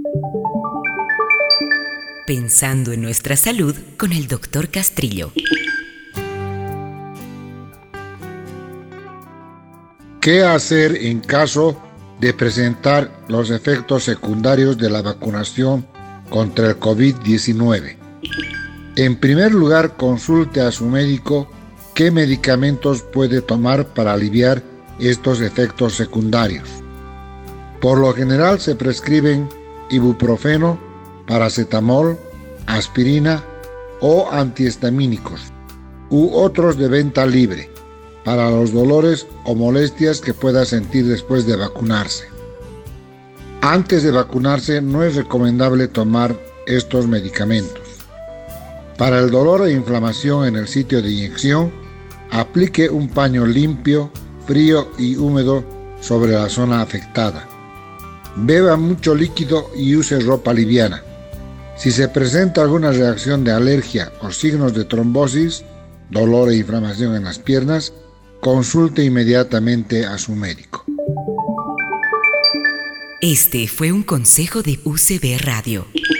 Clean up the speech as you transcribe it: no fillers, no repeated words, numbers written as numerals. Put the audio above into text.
Pensando en nuestra salud con el Dr. Castrillo. ¿Qué hacer en caso de presentar los efectos secundarios de la vacunación contra el COVID-19? En primer lugar, consulte a su médico qué medicamentos puede tomar para aliviar estos efectos secundarios. Por lo general se prescriben ibuprofeno, paracetamol, aspirina o antihistamínicos u otros de venta libre para los dolores o molestias que pueda sentir después de vacunarse. Antes de vacunarse no es recomendable tomar estos medicamentos. Para el dolor e inflamación en el sitio de inyección, aplique un paño limpio, frío y húmedo sobre la zona afectada. Beba mucho líquido y use ropa liviana. Si se presenta alguna reacción de alergia o signos de trombosis, dolor e inflamación en las piernas, consulte inmediatamente a su médico. Este fue un consejo de UCB Radio.